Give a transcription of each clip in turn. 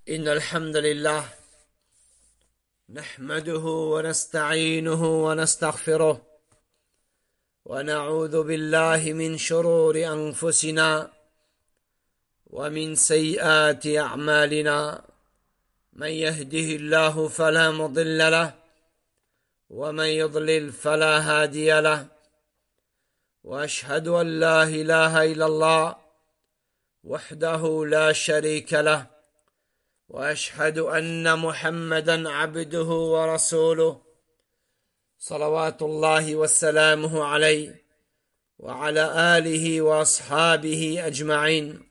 إن الحمد لله نحمده ونستعينه ونستغفره ونعوذ بالله من شرور أنفسنا ومن سيئات أعمالنا. من يهده الله فلا مضل له ومن يضلل فلا هادي له، وأشهد أن لا إله إلا الله وحده لا شريك له، وأشهد أن محمدا عبده ورسوله صلوات الله وسلامه عليه وعلى آله وأصحابه أجمعين.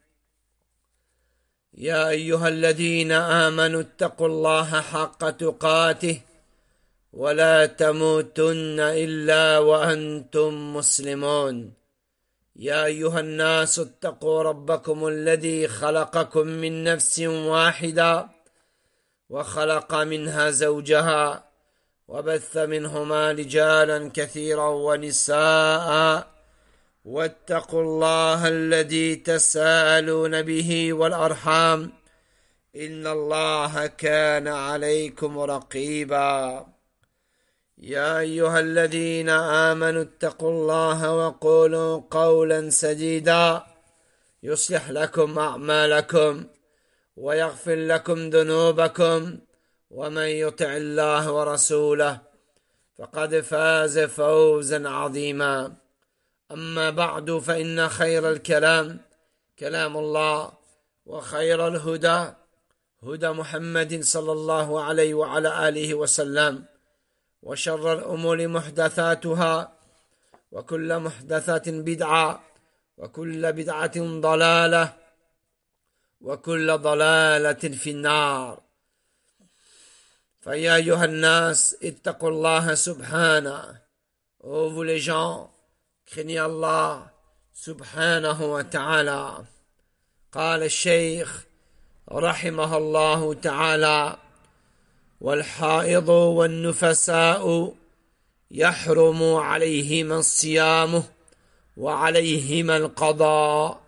يا أيها الذين آمنوا اتقوا الله حق تقاته ولا تموتن إلا وأنتم مسلمون. يا أيها الناس اتقوا ربكم الذي خلقكم من نفس واحدة وخلق منها زوجها وبث منهما رجالا كثيرا ونساء، واتقوا الله الذي تساءلون به والأرحام إن الله كان عليكم رقيبا. يا أيها الذين آمنوا اتقوا الله وقولوا قولا سديدا يصلح لكم أعمالكم ويغفر لكم ذنوبكم، ومن يطع الله ورسوله فقد فاز فوزا عظيما. أما بعد، فإن خير الكلام كلام الله، وخير الهدى هدى محمد صلى الله عليه وعلى آله وسلم، وشر الأمور محدثاتها، وكل محدثة بدعة، وكل بدعة ضلالة، وكل ضلالة في النار. فيا أيها الناس اتقوا الله سبحانه. Ô vous les gens, craignez Allah سبحانه وتعالى. قال الشيخ رحمه الله تعالى: والحائض والنفساء يحرم عليهما الصيام وعليهما القضاء.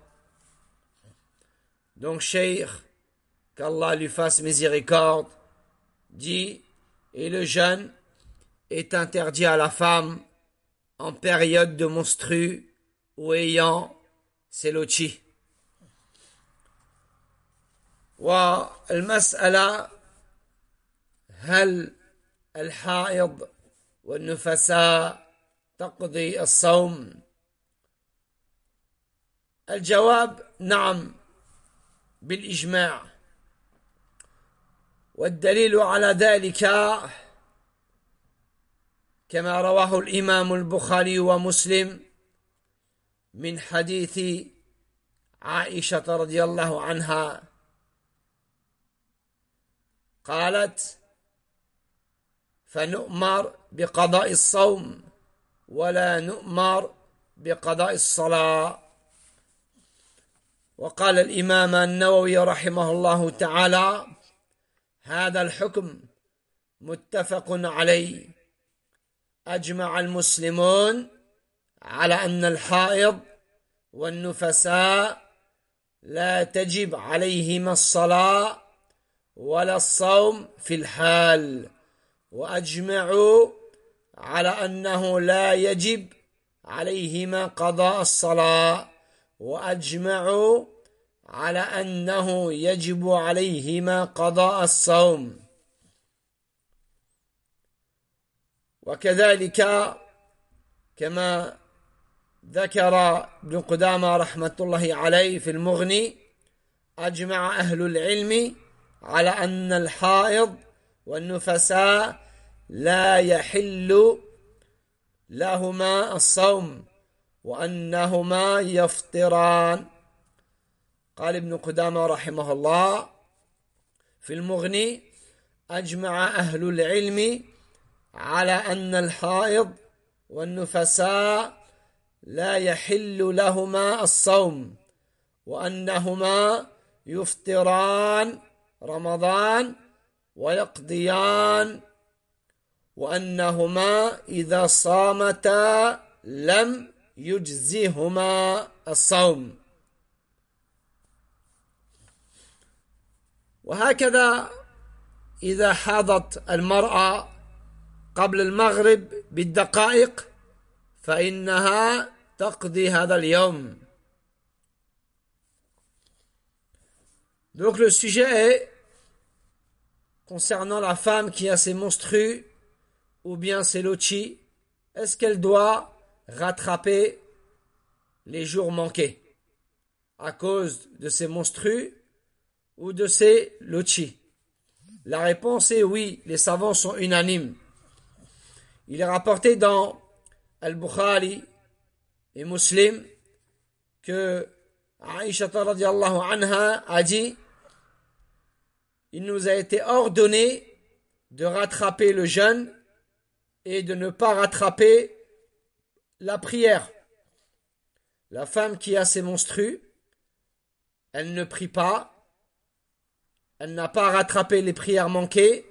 Donc Cheikh, qu'Allah lui fasse miséricorde, dit: et le jeûne est interdit à la femme en période de menstru ou ayant ses lotis. والمسألة: هل الحائض والنفساء تقضي الصوم؟ الجواب: نعم بالإجماع، والدليل على ذلك كما رواه الإمام البخاري ومسلم من حديث عائشة رضي الله عنها قالت: فنؤمر بقضاء الصوم ولا نؤمر بقضاء الصلاة. وقال الإمام النووي رحمه الله تعالى: هذا الحكم متفق عليه، أجمع المسلمون على أن الحائض والنفساء لا تجب عليهما الصلاة ولا الصوم في الحال، وأجمعوا على أنه لا يجب عليهما قضاء الصلاة، وأجمعوا على أنه يجب عليهما قضاء الصوم. وكذلك كما ذكر ابن قدامة رحمة الله عليه في المغني: أجمع أهل العلم على أن الحائض والنفساء لا يحل لهما الصوم وأنهما يفطران. قال ابن قدامة رحمه الله في المغني: أجمع أهل العلم على أن الحائض والنفساء لا يحل لهما الصوم وأنهما يفطران رمضان ويقضيان، وأنهما إذا صامتا لم يجزهما الصوم. وهكذا إذا حاضت المرأة قبل المغرب بالدقائق فإنها تقضي هذا اليوم. Donc le sujet est concernant la femme qui a ses menstrues ou bien ses lotis, est-ce qu'elle doit rattraper les jours manqués à cause de ses menstrues ou de ses lotis? La réponse est oui, les savants sont unanimes. Il est rapporté dans Al-Bukhari et Muslim que Aïcha radhiyallahu anha a dit: il nous a été ordonné de rattraper le jeûne et de ne pas rattraper la prière. La femme qui a ses menstrues, elle ne prie pas, elle n'a pas rattrapé les prières manquées,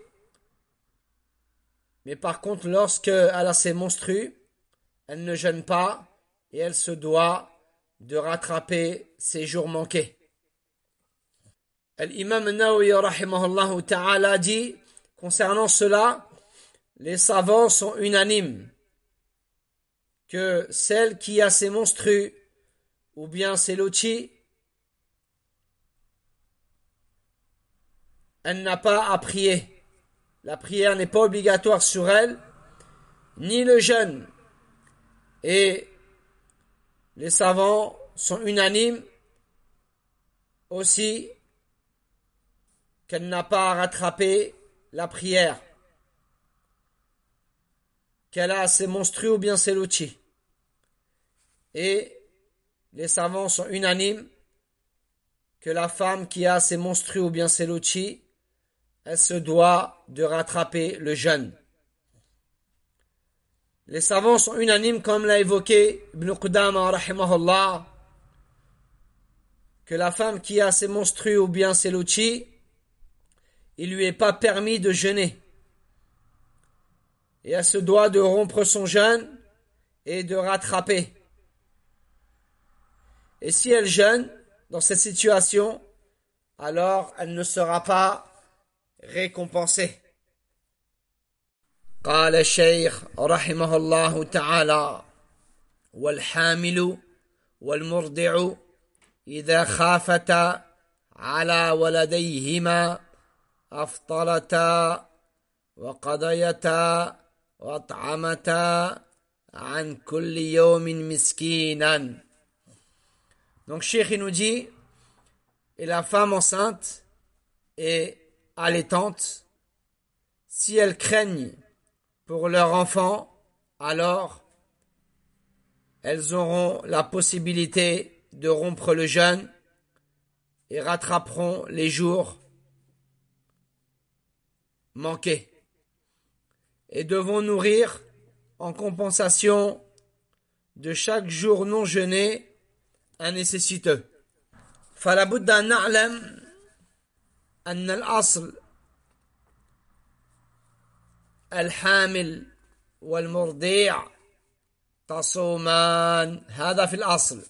mais par contre, lorsqu'elle a ses menstrues, elle ne jeûne pas et elle se doit de rattraper ses jours manqués. L'imam Nawawi rahimahullah ta'ala dit concernant cela, les savants sont unanimes que celle qui a ses menstrues ou bien ses lotis, elle n'a pas à prier. La prière n'est pas obligatoire sur elle, ni le jeûne. Et les savants sont unanimes aussi qu'elle n'a pas à rattraper la prière, qu'elle a ses menstrues ou bien ses lotis. Et les savants sont unanimes que la femme qui a ses menstrues ou bien ses lotis, elle se doit de rattraper le jeûne. Les savants sont unanimes, comme l'a évoqué Ibn Qudama rahimahullah, que la femme qui a ses menstrues ou bien ses lotis, il lui est pas permis de jeûner. Et elle se doit de rompre son jeûne et de rattraper. Et si elle jeûne dans cette situation, alors elle ne sera pas récompensée. قال الشيخ رحمه الله تعالى: والحامل والمرضع إذا خافتا على ولديهما أفطرتا وقضيتا وأطعمتا عن كل يوم مسكينا. Donc Cheikh il nous dit, et la femme enceinte et allaitante, si elles craignent pour leur enfant, alors elles auront la possibilité de rompre le jeûne et rattraperont les jours manqués et devront nourrir en compensation de chaque jour non jeûné un nécessiteux. فلا بد أن نعلم أن الأصل الحامل والمرضع تصومان، هذا في الأصل.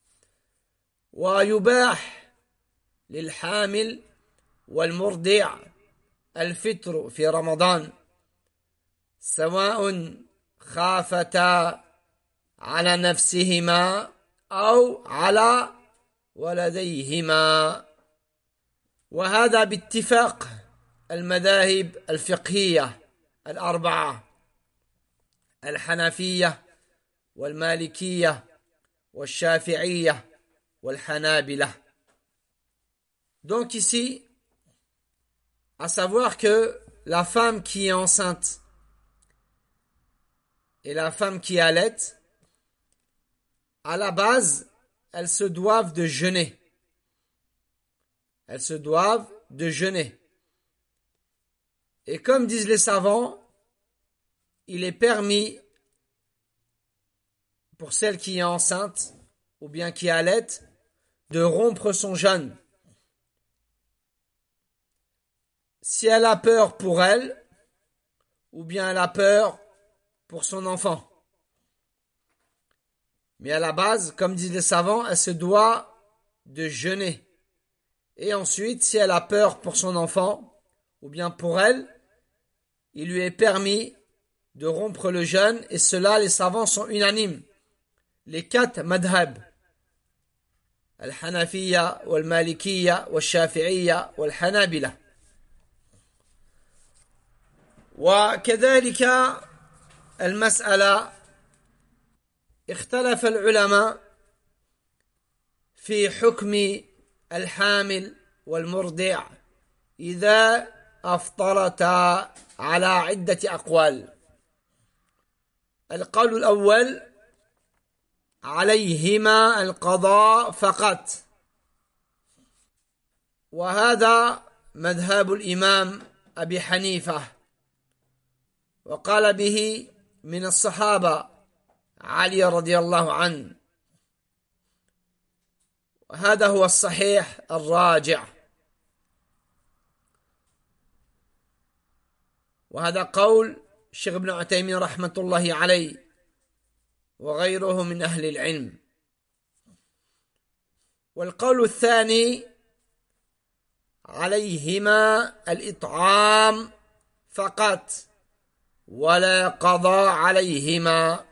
ويباح للحامل والمرضع الفطر في رمضان سواء خافتا على نفسهما أو على ولديهما، وهذا باتفاق المذاهب الفقهية الأربعة: الحنفية والمالكية والشافعية والحنابلة. Donc ici, à savoir que la femme qui est enceinte et la femme qui allaite, à la base, elles se doivent de jeûner. Elles se doivent de jeûner. Et comme disent les savants, il est permis pour celle qui est enceinte ou bien qui allaite de rompre son jeûne. Si elle a peur pour elle ou bien elle a peur pour son enfant. Mais à la base, comme disent les savants, elle se doit de jeûner. Et ensuite, si elle a peur pour son enfant, ou bien pour elle, il lui est permis de rompre le jeûne, et cela, les savants sont unanimes. Les 4 madhab, al-Hanafiyya, wal-Malikiyya, wal-Shafi'iyya, wal-Hanabila. وكذلك المسألة اختلف العلماء في حكم الحامل والمرضع إذا أفطرتا على عدة أقوال. القول الأول: عليهما القضاء فقط، وهذا مذهب الإمام أبي حنيفة، وقال به من الصحابة علي رضي الله عنه، وهذا هو الصحيح الراجع، وهذا قول الشيخ ابن عثيمين رحمة الله عليه وغيره من أهل العلم. والقول الثاني: عليهما الإطعام فقط ولا قضاء عليهما،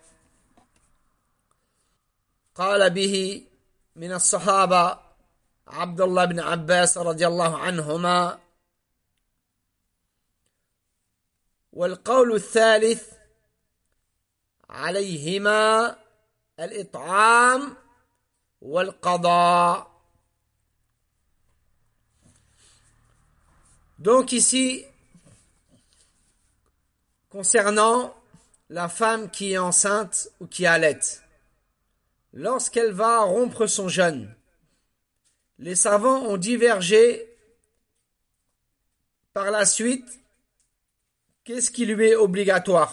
قال به من الصحابة عبد الله بن عباس رضي الله عنهما. والقول الثالث: عليهما الإطعام والقضاء. Donc ici, concernant la femme qui est enceinte ou qui allaite, lorsqu'elle va rompre son jeûne, les savants ont divergé par la suite. Qu'est-ce qui lui est obligatoire?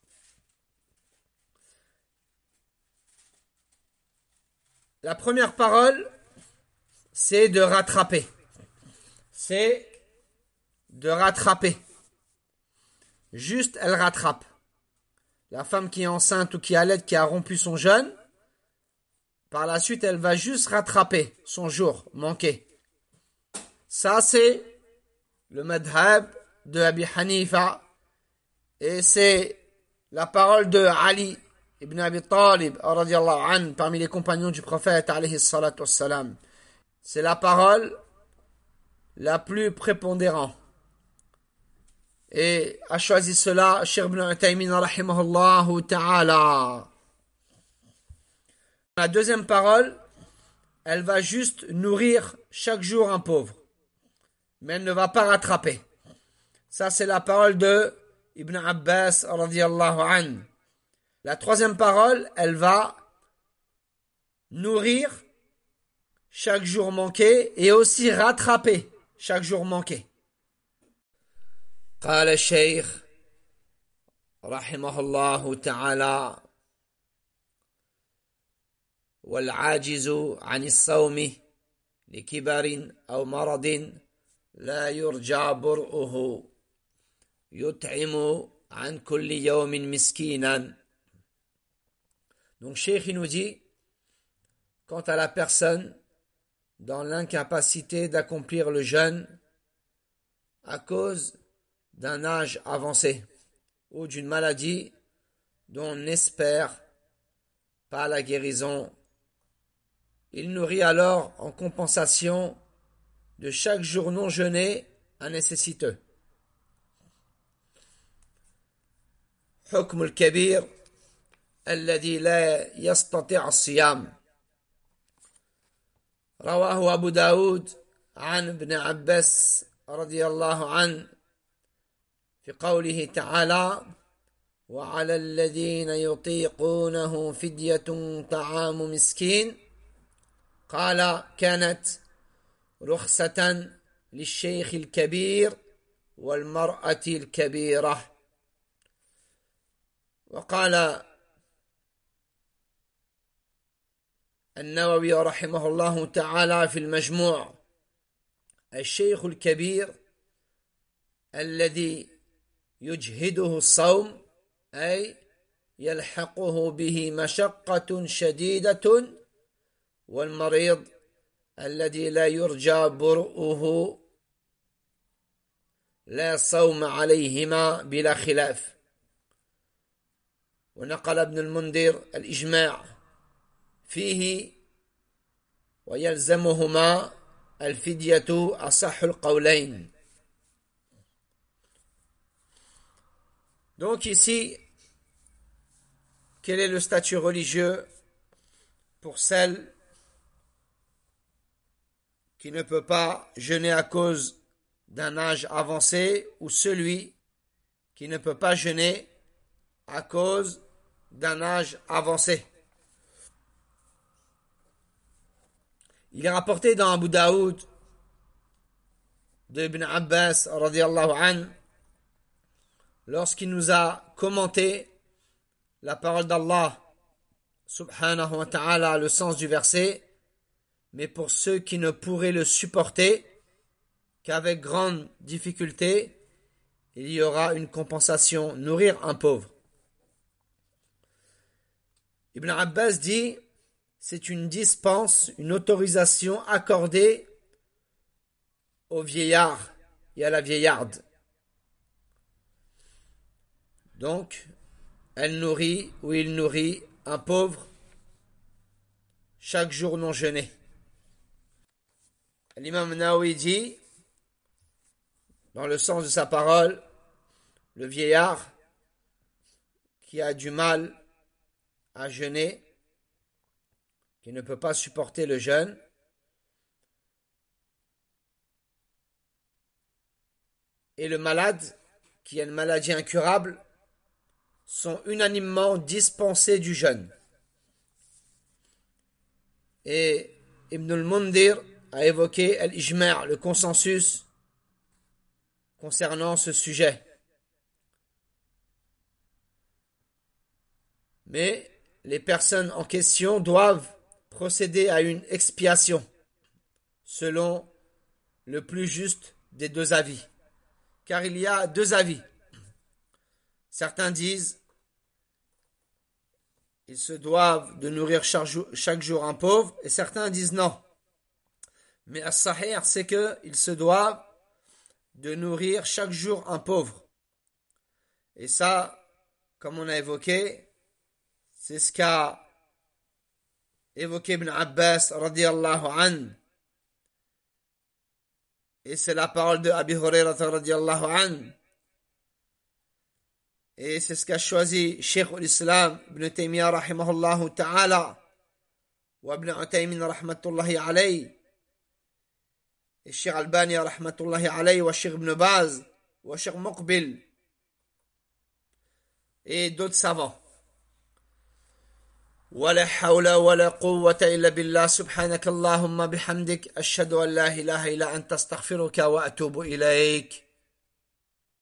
La première parole, c'est de rattraper. C'est de rattraper. Juste, elle rattrape. La femme qui est enceinte ou qui allaite, qui a rompu son jeûne, par la suite, elle va juste rattraper son jour manqué. Ça, c'est le madhab de Abi Hanifa. Et c'est la parole de Ali ibn Abi Talib radiyallahu anhu, parmi les compagnons du prophète alayhi salatu wassalam. C'est la parole la plus prépondérante. Et a choisi cela Cheikh ibn Uthaymin rahimahullahu ta'ala. La deuxième parole, elle va juste nourrir chaque jour un pauvre, mais elle ne va pas rattraper. Ça, c'est la parole de Ibn Abbas radiyallahu anhu. La troisième parole, elle va nourrir chaque jour manqué et aussi rattraper chaque jour manqué. قال الشيخ رحمه الله تعالى: والعاجز عن الصوم لكبر أو مرض لا يرجى برؤه يطعم عن كل يوم مسكينا. Donc Cheikh nous dit, quant à la personne dans l'incapacité d'accomplir le jeûne à cause d'un âge avancé ou d'une maladie dont on n'espère pas la guérison, il nourrit alors en compensation de chaque jour non jeûné un nécessiteux. حكم الكبير الذي لا يستطيع الصيام. رواه أبو داود عن ابن عباس رضي الله عنه في قوله تعالى: وعلى الذين يطيقونه فدية طعام مسكين. قال: كانت رخصة للشيخ الكبير والمرأة الكبيرة. وقال النووي رحمه الله تعالى في المجموع: الشيخ الكبير الذي يجهده الصوم، أي يلحقه به مشقة شديدة، والمريض الذي لا يرجى برؤه لا صوم عليهما بلا خلاف. ونقل ابن المنذر الإجماع فيه ويلزمهما الفدية أصح القولين. Donc ici, quel est le statut religieux pour celle qui ne peut pas jeûner à cause d'un âge avancé ou celui qui ne peut pas jeûner à cause d'un âge avancé? Il est rapporté dans Abu Daoud de Ibn Abbas radiyallahu anhu, lorsqu'il nous a commenté la parole d'Allah subhanahu wa ta'ala, le sens du verset: mais pour ceux qui ne pourraient le supporter qu'avec grande difficulté, il y aura une compensation, nourrir un pauvre. Ibn Abbas dit: c'est une dispense, une autorisation accordée aux vieillards et à la vieillarde. Donc, elle nourrit ou il nourrit un pauvre chaque jour non jeûné. L'imam Nawawi dit, dans le sens de sa parole, le vieillard qui a du mal à jeûner, qui ne peut pas supporter le jeûne, et le malade qui a une maladie incurable sont unanimement dispensés du jeûne. Et Ibn al-Mundhir a évoqué l'ijma', le consensus concernant ce sujet. Mais les personnes en question doivent procéder à une expiation selon le plus juste des deux avis. Car il y a deux avis. Certains disent ils se doivent de nourrir chaque jour un pauvre, et certains disent non. Mais as-sahih, c'est qu'ils se doivent de nourrir chaque jour un pauvre. Et ça, comme on a évoqué, c'est ce qu'a évoqué Ibn Abbas radiyallahu anhu. Et c'est la parole de Abi Hurairah radiyallahu anhu. Et c'est ce qu'a choisi Cheikh l'Islam Ibn Taymiyyah rahimahullah ta'ala wa Ibn Uthaymin rahmatullahi alayhi et Cheikh Albani rahmatullahi alayhi wa Cheikh Ibn Baz wa Cheikh Muqbil et d'autres savants. ولا حول ولا قوة إلا بالله سبحانك اللهم بحمدك أشهد أن لا إله إلا أنت أستغفرك وأتوب إليك.